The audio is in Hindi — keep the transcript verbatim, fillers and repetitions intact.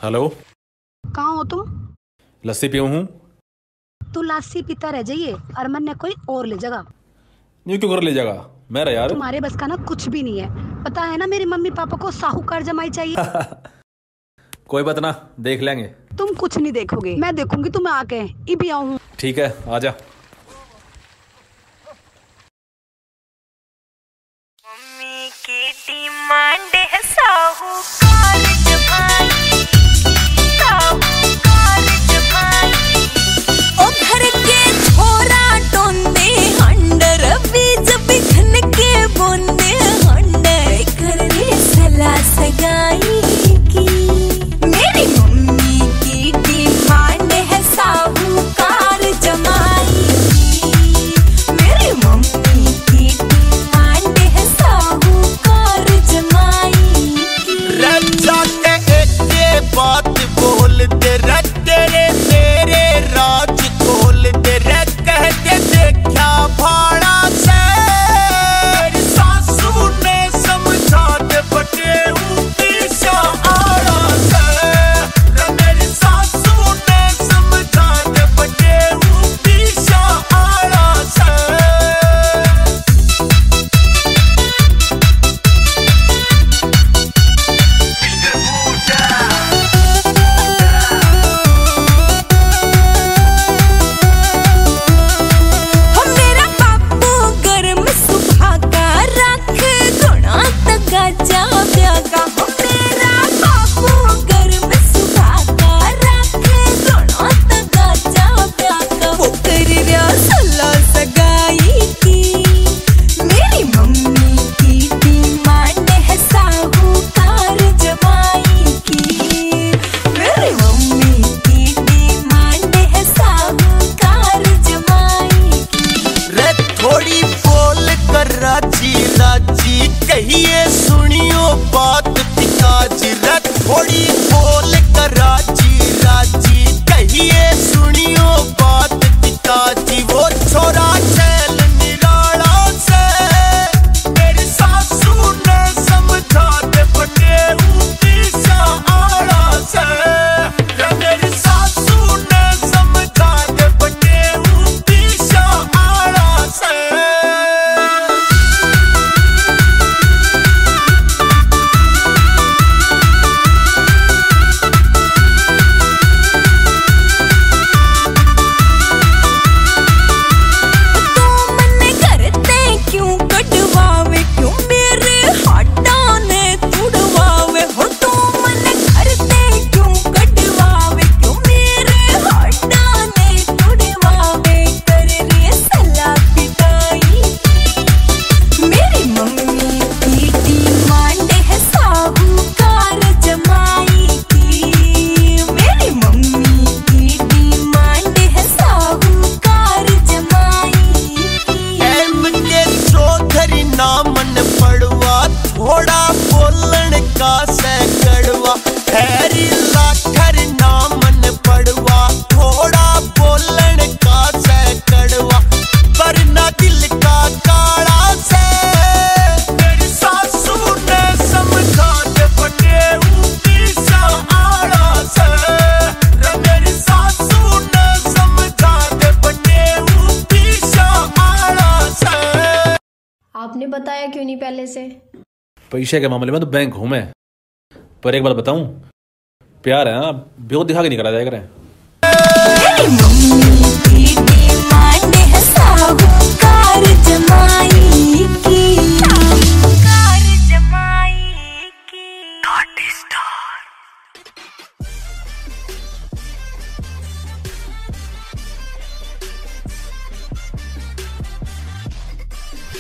हेलो, कहाँ हो तुम? लस्सी पीऊँ हूँ। तू लस्सी पीता रह जाइए, अरमन ने कोई और ले जाएगा। यूँ क्यों कर ले जाएगा? मेरा यार। तुम्हारे बस का ना कुछ भी नहीं है। पता है ना मेरी मम्मी पापा को साहूकार जमाई चाहिए। कोई बात ना, देख लेंगे। तुम कुछ नहीं देखोगे, मैं देखूंगी तुम्हें आके। ई भी आऊँ। ठीक है, आजा। मम्मी की डिमांड है साहूकार जमाई, साहूकार जमाई। ओ घर के छोरा टोंदे हंडर, बीज बिखन के बोंदे हंडर, कर रे सला सगाई की। मेरी मम्मी की डिमांड है साहूकार जमाई की। मेरी मम्मी की डिमांड है साहूकार जमाई की। रज्जा के एक बात बोलते रह, तेरे मेरे राज खोलते रह, कहते देखा भाड़ा से। मेरी सासू ने समझा दे बटे ऊपीशा आड़ा से। मेरी सासू ने समझा दे बटे ऊपीशा आड़ा से। मेरा बापू गर्म सुबह का रख घोड़ा तगा जा ब्यागा। मेरा बापू गर्म सुबह का रख घोड़ा तगा जा ब्यागा। वो कर रिया सला सगाई की। मेरी मम्मी की डिमांड है साहूकार जमाई की। मेरी मम्मी की डिमांड है साहूकार जमाई की। रे थोड़ी बोल कर राजी राजी, कहिए सुनियो बात पिताजी। रे थोड़ी बोल कर राजी राजी, कहिए सुनियो बात पिताजी। वो छोरा चैल निराला से, मेरी सासू ने समझा दे बटे ऊपीशा आड़ा से। रे मेरी सासू ने समझा दे बटे ऊपीशा आड़ा से। तू मन्ने करते क्यों कटवावे, क्यों मेरे हाथों ने तुड़वावे। हो तू मन्ने करते क्यों कटवावे, क्यों मेरे हाथों ने तुड़वावे। कर रे सला पिटाई। मेरी मम्मी की डिमांड है साहूकार जमाई की। मेरी मम्मी की डिमांड है साहूकार जमाई की। एम के चौधरी नामन पड़वा, थोड़ा बोलन का सैकड़वा। हैरी लाखर नामन पड़वा, थोड़ा बोलन का सैकड़वा। वरना दिल का काला से। मेरी सासू ने समझा दे बटे ऊपीशा आड़ा से। रे मेरी सासू ने समझा दे बटे ऊपीशा आड़ा से। आपने बताया क्यों नहीं पहले से? पैसे के मामले में तो बैंक हूँ मैं, पर एक बात बताऊँ, प्यार है ना, बेव दिखा के नहीं करा जाया करें। मेरी मम्मी की डिमांड है साहूकार जमाई की। साहूकार जमाई की।